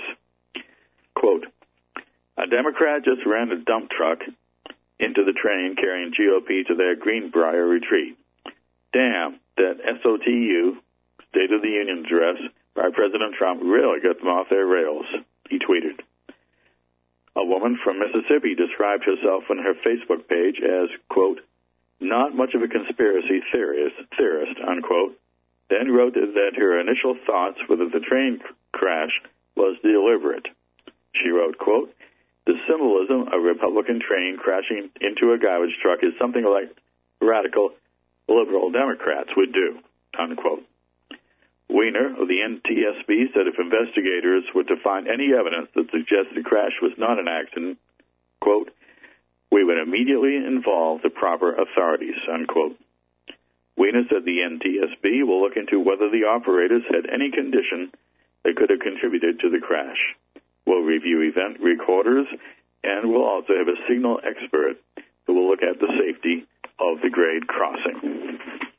Quote, a Democrat just ran a dump truck into the train carrying G O P to their Greenbrier retreat. Damn, that S O T U, State of the Union address, by President Trump really got them off their rails, he tweeted. A woman from Mississippi described herself on her Facebook page as, quote, not much of a conspiracy theorist, theorist, unquote, then wrote that her initial thoughts were that the train crash was deliberate. She wrote, quote, the symbolism of a Republican train crashing into a garbage truck is something like radical liberal Democrats would do, unquote. Weiner of the N T S B said if investigators were to find any evidence that suggests the crash was not an accident, quote, we would immediately involve the proper authorities, unquote. Weiner said the N T S B will look into whether the operators had any condition that could have contributed to the crash. We'll review event recorders, and we'll also have a signal expert who will look at the safety of the grade crossing.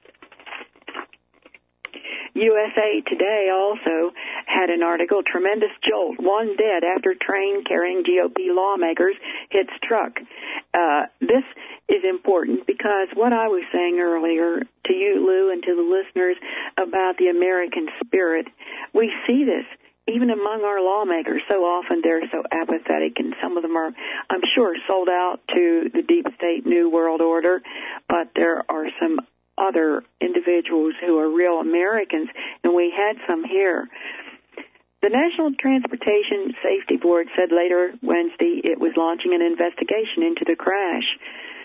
U S A Today also had an article, tremendous jolt, one dead after train carrying G O P lawmakers hits truck. Uh, this is important because what I was saying earlier to you, Lou, and to the listeners about the American spirit, we see this even among our lawmakers. So often they're so apathetic, and some of them are, I'm sure, sold out to the deep state New World Order, but there are some other individuals who are real Americans, and we had some here. The National Transportation Safety Board said later Wednesday it was launching an investigation into the crash.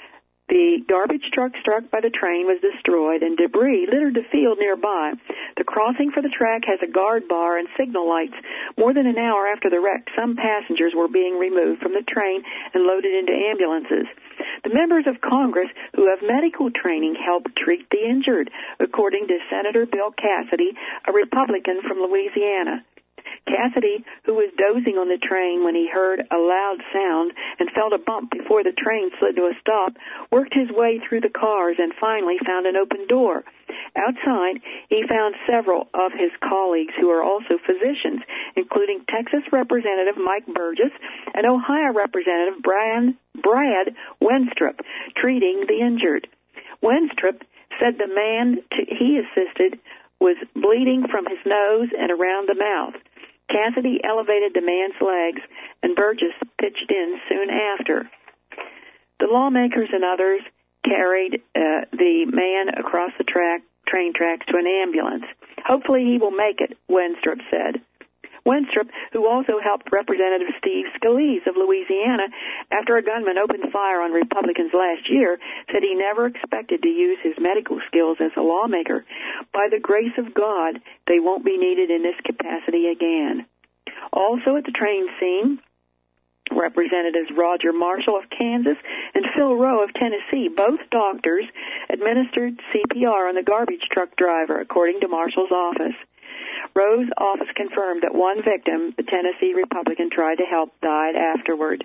The garbage truck struck by the train was destroyed, and debris littered the field nearby. The crossing for the track has a guard bar and signal lights. More than an hour after the wreck, some passengers were being removed from the train and loaded into ambulances. The members of Congress who have medical training helped treat the injured, according to Senator Bill Cassidy, a Republican from Louisiana. Cassidy, who was dozing on the train when he heard a loud sound and felt a bump before the train slid to a stop, worked his way through the cars and finally found an open door. Outside, he found several of his colleagues who are also physicians, including Texas Representative Mike Burgess and Ohio Representative Brad, Brad Wenstrup, treating the injured. Wenstrup said the man to, he assisted was bleeding from his nose and around the mouth. Cassidy elevated the man's legs, and Burgess pitched in soon after. The lawmakers and others carried uh, the man across the track, train tracks to an ambulance. Hopefully he will make it, Wenstrup said. Wenstrup, who also helped Representative Steve Scalise of Louisiana after a gunman opened fire on Republicans last year, said he never expected to use his medical skills as a lawmaker. By the grace of God, they won't be needed in this capacity again. Also at the train scene, Representatives Roger Marshall of Kansas and Phil Rowe of Tennessee, both doctors, administered C P R on the garbage truck driver, according to Marshall's office. Rowe's office confirmed that one victim, the Tennessee Republican tried to help, died afterward.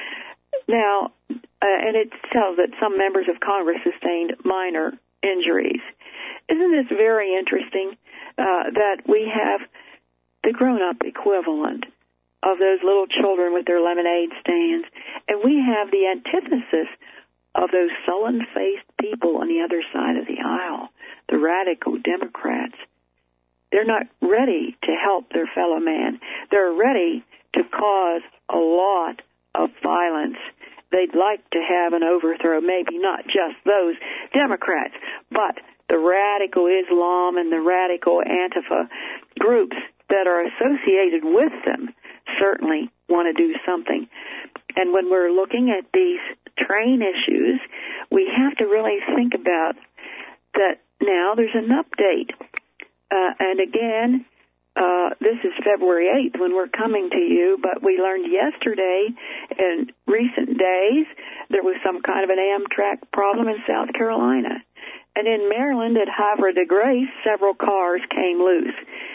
Now, uh, and it tells that some members of Congress sustained minor injuries. Isn't this very interesting uh, that we have the grown-up equivalent of those little children with their lemonade stands, and we have the antithesis of those sullen-faced people on the other side of the aisle, the radical Democrats. They're not ready to help their fellow man. They're ready to cause a lot of violence. They'd like to have an overthrow, maybe not just those Democrats, but the radical Islam and the radical Antifa groups that are associated with them certainly want to do something. And when we're looking at these train issues, we have to really think about that now there's an update. Uh, and again, uh, this is February eighth when we're coming to you, but we learned yesterday in recent days there was some kind of an Amtrak problem in South Carolina. And in Maryland at Havre de Grace, several cars came loose.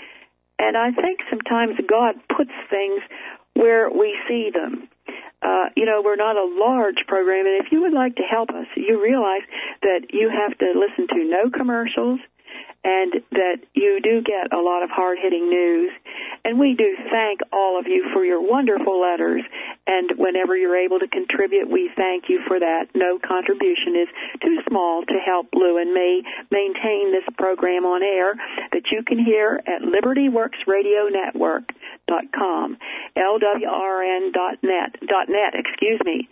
And I think sometimes God puts things where we see them. Uh, you know, we're not a large program, and if you would like to help us, you realize that you have to listen to no commercials, and that you do get a lot of hard-hitting news. And we do thank all of you for your wonderful letters. And whenever you're able to contribute, we thank you for that. No contribution is too small to help Lou and me maintain this program on air that you can hear at Liberty Works Radio Network dot com, L W R N dot net, dot net, excuse me,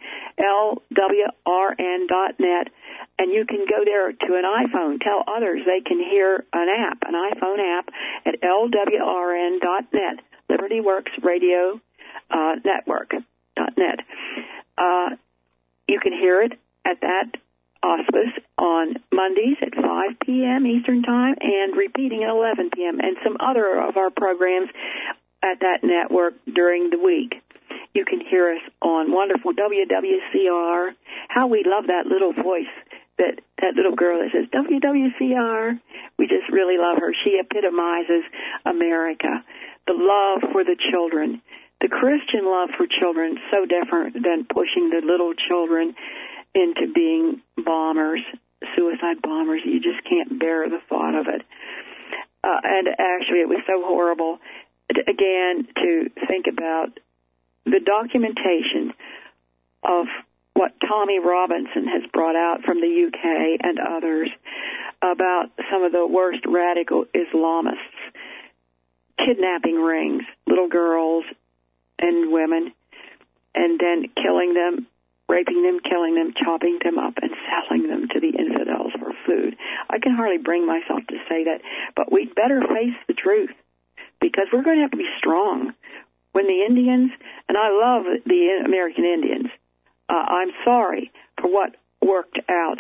L W R N dot net. And you can go there to an iPhone. Tell others they can hear an app, an iPhone app, at L W R N dot net, Liberty Works Radio uh, Network dot net. Uh, you can hear it at that auspice on Mondays at five p.m. Eastern Time and repeating at eleven p.m. and some other of our programs at that network during the week. You can hear us on wonderful W W C R. How we love that little voice. That, that little girl that says, W W C R, we just really love her. She epitomizes America. The love for the children. The Christian love for children, so different than pushing the little children into being bombers, suicide bombers. You just can't bear the thought of it. Uh, and actually, it was so horrible, again, to think about the documentation of what Tommy Robinson has brought out from the U K and others about some of the worst radical Islamists, kidnapping rings, little girls and women, and then killing them, raping them, killing them, chopping them up, and selling them to the infidels for food. I can hardly bring myself to say that, but we'd better face the truth, because we're going to have to be strong. When the Indians, and I love the American Indians, Uh, I'm sorry for what worked out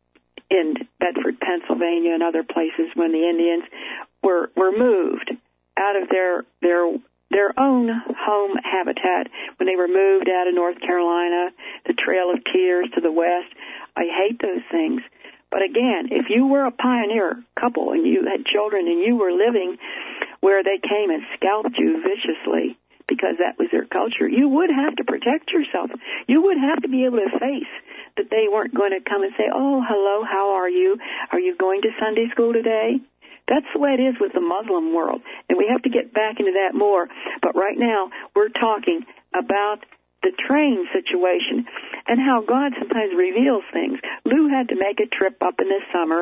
in Bedford, Pennsylvania, and other places when the Indians were were moved out of their their their own home habitat, when they were moved out of North Carolina, the Trail of Tears to the west. I hate those things. But again, if you were a pioneer couple and you had children and you were living where they came and scalped you viciously because that was their culture, you would have to protect yourself. You would have to be able to face that they weren't going to come and say, oh, hello, how are you? Are you going to Sunday school today? That's the way it is with the Muslim world, and we have to get back into that more. But right now, we're talking about the train situation and how God sometimes reveals things. Lou had to make a trip up in the summer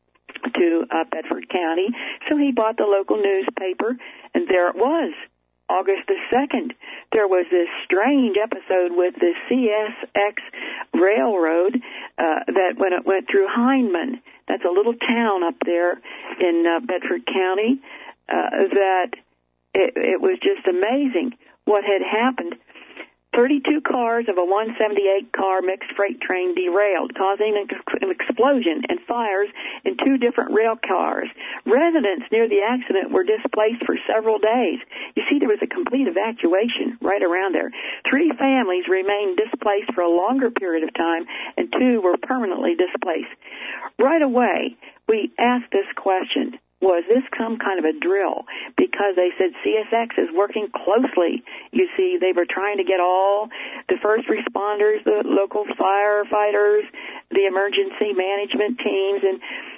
to uh, Bedford County, so he bought the local newspaper, and there it was, August the second. There was this strange episode with the C S X Railroad uh, that when it went through Hindman. That's a little town up there in uh, Bedford County, uh, that it, it was just amazing what had happened. thirty-two cars of a one seventy-eight car mixed freight train derailed, causing an explosion and fires in two different rail cars. Residents near the accident were displaced for several days. You see, there was a complete evacuation right around there. Three families remained displaced for a longer period of time, and two were permanently displaced. Right away, we asked this question. Was this some kind of a drill? Because they said C S X is working closely. You see, they were trying to get all the first responders, the local firefighters, the emergency management teams. And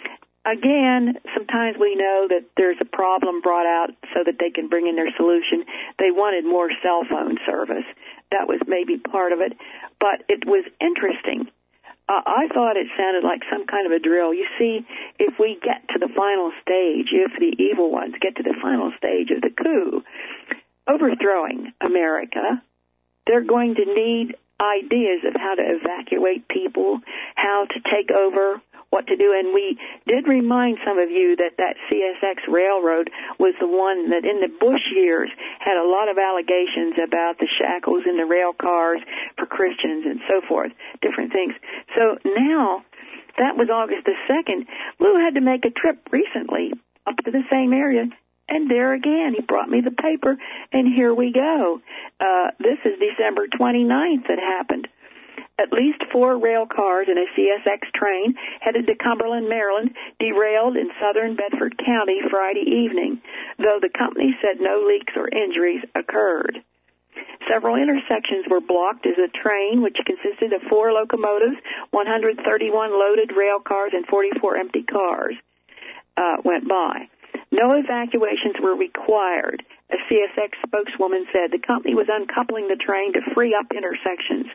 again, sometimes we know that there's a problem brought out so that they can bring in their solution. They wanted more cell phone service. That was maybe part of it. But it was interesting. Uh, I thought it sounded like some kind of a drill. You see, if we get to the final stage, if the evil ones get to the final stage of the coup, overthrowing America, they're going to need ideas of how to evacuate people, how to take over, what to do. And we did remind some of you that that C S X Railroad was the one that in the Bush years had a lot of allegations about the shackles in the rail cars for Christians and so forth, different things. So now, that was August the second. Lou had to make a trip recently up to the same area, and there again, he brought me the paper, and here we go. Uh, this is December twenty-ninth that happened. At least four rail cars and a C S X train headed to Cumberland, Maryland, derailed in southern Bedford County Friday evening, though the company said no leaks or injuries occurred. Several intersections were blocked as a train, which consisted of four locomotives, one hundred thirty-one loaded rail cars, and forty-four empty cars, uh, went by. No evacuations were required. A C S X spokeswoman said the company was uncoupling the train to free up intersections.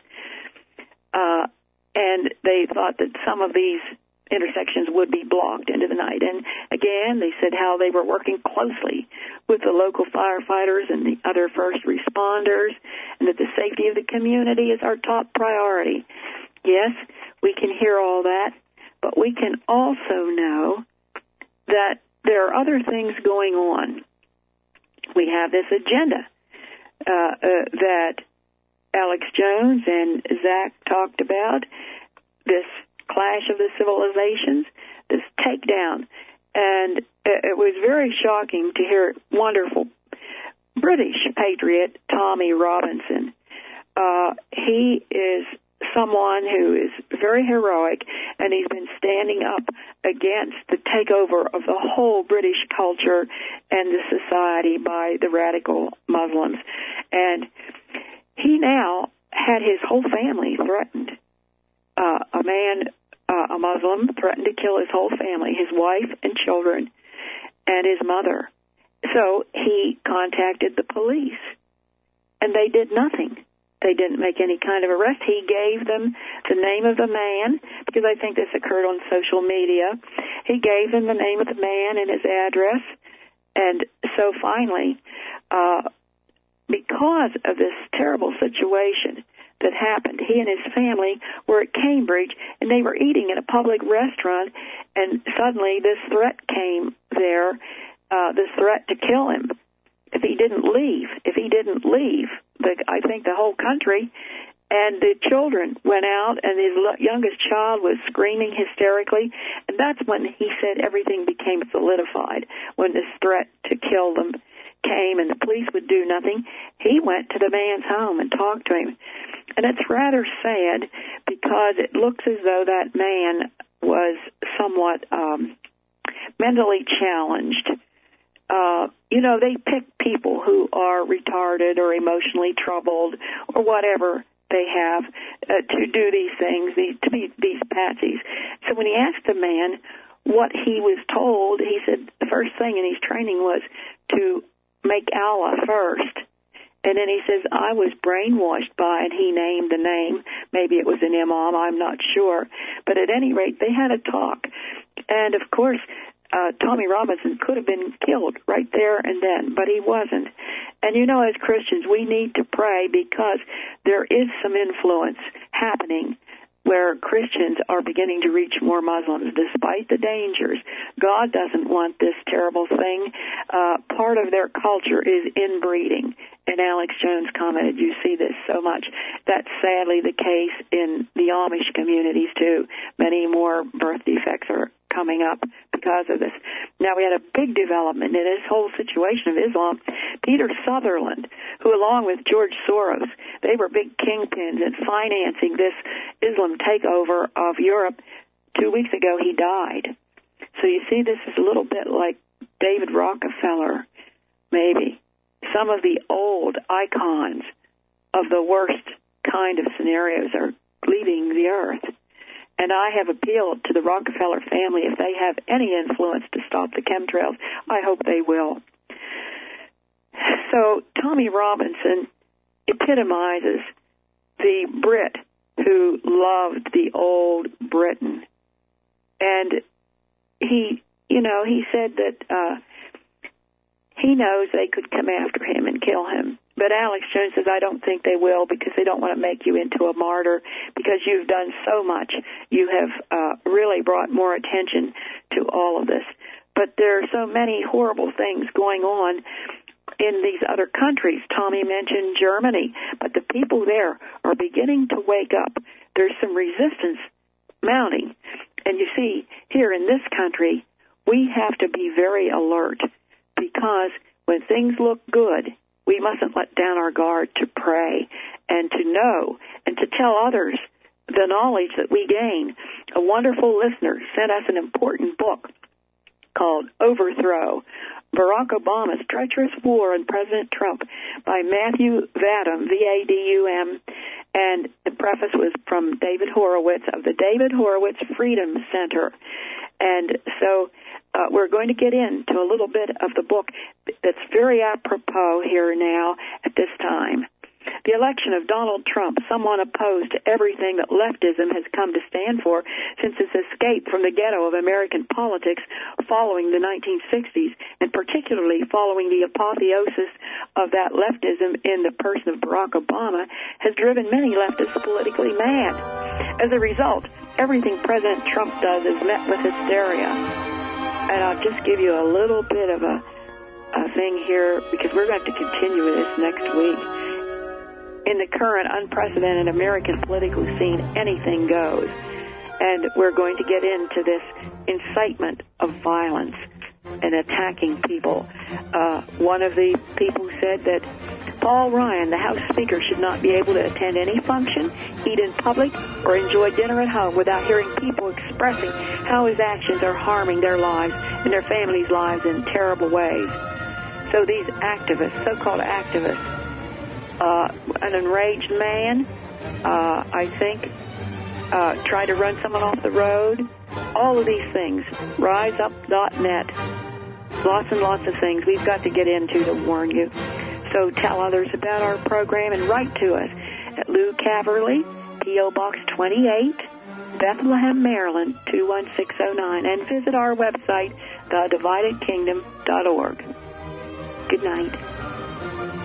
Uh, and they thought that some of these intersections would be blocked into the night. And again, they said how they were working closely with the local firefighters and the other first responders, and that the safety of the community is our top priority. Yes, we can hear all that, but we can also know that there are other things going on. We have this agenda uh, uh, that Alex Jones and Zach talked about, this clash of the civilizations, this takedown. And it was very shocking to hear wonderful British patriot Tommy Robinson. Uh, he is someone who is very heroic, and he's been standing up against the takeover of the whole British culture and the society by the radical Muslims. And he now had his whole family threatened. Uh, a man, uh, a Muslim, threatened to kill his whole family, his wife and children, and his mother. So he contacted the police, and they did nothing. They didn't make any kind of arrest. He gave them the name of the man, because I think this occurred on social media. He gave them the name of the man and his address. And so finally, uh, because of this terrible situation that happened, he and his family were at Cambridge, and they were eating in a public restaurant, and suddenly this threat came there, uh, this threat to kill him if he didn't leave. If he didn't leave, the, I think the whole country And the children went out, and his youngest child was screaming hysterically. And that's when he said everything became solidified. When this threat to kill them came and the police would do nothing, he went to the man's home and talked to him. And it's rather sad because it looks as though that man was somewhat um, mentally challenged. Uh, you know, they pick people who are retarded or emotionally troubled or whatever they have uh, to do these things, these, to be these patsies. So when he asked the man what he was told, he said the first thing in his training was to make Allah first. And then he says, I was brainwashed by, and he named the name. Maybe it was an imam, I'm not sure. But at any rate, they had a talk. And, of course, Uh, Tommy Robinson could have been killed right there and then, but he wasn't. And you know, as Christians, we need to pray because there is some influence happening where Christians are beginning to reach more Muslims despite the dangers. God doesn't want this terrible thing. Uh, part of their culture is inbreeding. And Alex Jones commented, you see this so much. That's sadly the case in the Amish communities, too. Many more birth defects are coming up because of this. Now, we had a big development in this whole situation of Islam. Peter Sutherland, who along with George Soros, they were big kingpins in financing this Islam takeover of Europe. Two weeks ago, he died. So you see, this is a little bit like David Rockefeller, maybe. Some of the old icons of the worst kind of scenarios are leaving the earth. And I have appealed to the Rockefeller family, if they have any influence to stop the chemtrails, I hope they will. So Tommy Robinson epitomizes the Brit who loved the old Britain. And he, you know, he said that uh, he knows they could come after him and kill him. But Alex Jones says, I don't think they will because they don't want to make you into a martyr because you've done so much. You have uh, really brought more attention to all of this. But there are so many horrible things going on in these other countries. Tommy mentioned Germany, but the people there are beginning to wake up. There's some resistance mounting. And you see, here in this country, we have to be very alert because when things look good, we mustn't let down our guard to pray and to know and to tell others the knowledge that we gain. A wonderful listener sent us an important book called Overthrow, Barack Obama's Treacherous War on President Trump by Matthew Vadum, V A D U M, and the preface was from David Horowitz of the David Horowitz Freedom Center. And so uh, we're going to get into a little bit of the book that's very apropos here now at this time. The election of Donald Trump, someone opposed to everything that leftism has come to stand for since its escape from the ghetto of American politics following the nineteen sixties, and particularly following the apotheosis of that leftism in the person of Barack Obama, has driven many leftists politically mad. As a result, everything President Trump does is met with hysteria. And I'll just give you a little bit of a, a thing here, because we're going to continue with this next week. In the current unprecedented American political scene, anything goes. And we're going to get into this incitement of violence and attacking people. Uh, one of the people said that Paul Ryan, the House Speaker, should not be able to attend any function, eat in public, or enjoy dinner at home without hearing people expressing how his actions are harming their lives and their families' lives in terrible ways. So these activists, so-called activists, Uh, an enraged man, uh, I think, uh, try to run someone off the road. All of these things. rise up dot net. Lots and lots of things we've got to get into to warn you. So tell others about our program and write to us at Lou Caverly, P O Box twenty-eight, Bethlehem, Maryland, two one six oh nine, and visit our website, the divided kingdom dot org. Good night.